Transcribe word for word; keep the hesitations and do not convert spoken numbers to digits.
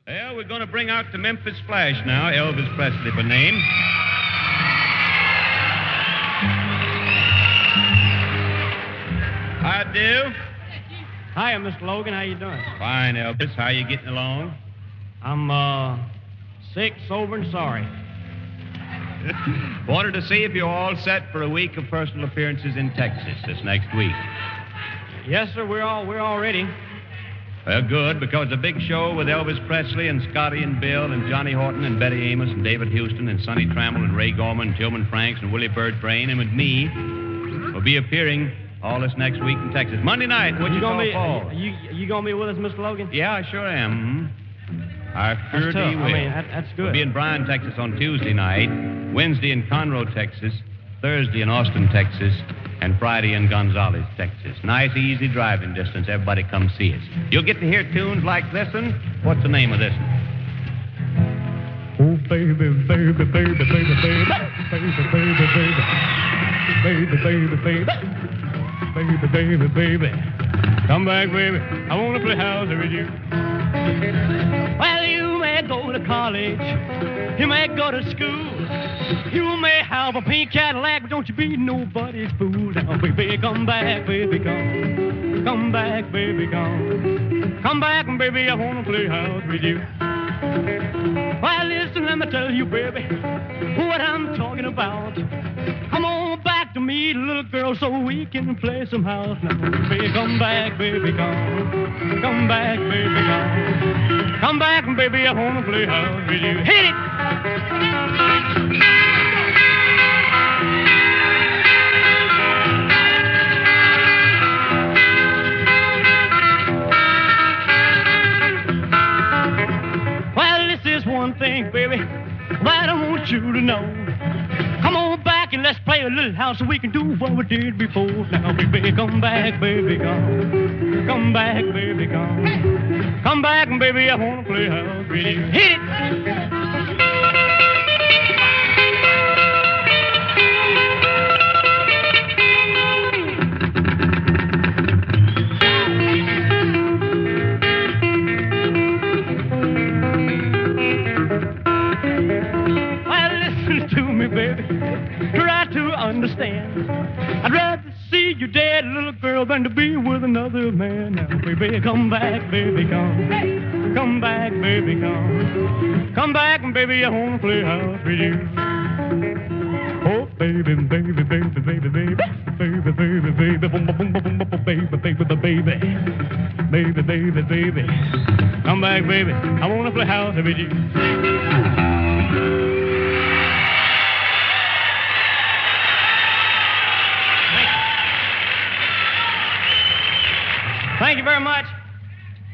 Well, we're going to bring out the Memphis Flash now, Elvis Presley by name. How do? Hiya, Mister Logan. How you doing? Fine, Elvis. How you getting along? I'm, uh, sick, sober, and sorry. Wanted to see if you're all set for a week of personal appearances in Texas this next week. Yes, sir. We're all we're all ready. Well, good, because a big show with Elvis Presley and Scotty and Bill and Johnny Horton and Betty Amos and David Houston and Sonny Trammell and Ray Gorman and Tillman Franks and Willie Bird Brain and with me will be appearing all this next week in Texas. Monday night, what you, you gonna call be? Paul? You you gonna be with us, Mister Logan? Yeah, I sure am. Mm-hmm. I sure That's tough. do will. I mean, that, that's good. We'll be in Bryan, Texas on Tuesday night, Wednesday in Conroe, Texas, Thursday in Austin, Texas, and Friday in Gonzales, Texas. Nice, easy driving distance. Everybody come see us. You'll get to hear tunes like this one. What's the name of this one? Oh, baby, baby, baby, baby, baby, baby, baby, baby, baby, baby, baby, baby, baby, baby. Come back, baby. I want to play house with you. Well, you may go to college. You may go to school. You may have a pink Cadillac, but don't you be nobody's fool. Now, baby, come back, baby, come. Come back, baby, come. Come back, baby, I want to play house with you. Well, listen, let me tell you, baby, what I'm talking about. Come on back to me, little girl, so we can play some house now. Baby, come back, baby, come. Come back, baby, come. Come back, baby, I want to play house with you. Hit it! One thing, baby, that I want you to know. Come on back and let's play a little house so we can do what we did before. Now, baby, come back, baby, come. Come back, baby, come. Come back, baby, I want to play house with you. Hit it! Try to understand. I'd rather see you dead, little girl, than to be with another man. Now, baby, come back, baby, come. Come back, baby, come. Come back, baby, I want to play house with you. Oh, baby, baby, baby, baby, baby, baby, baby, baby, boom, boom, boom, boom, boom, baby, baby, baby, baby, baby, baby. Come back, baby, I want to play house with you. Thank you very much.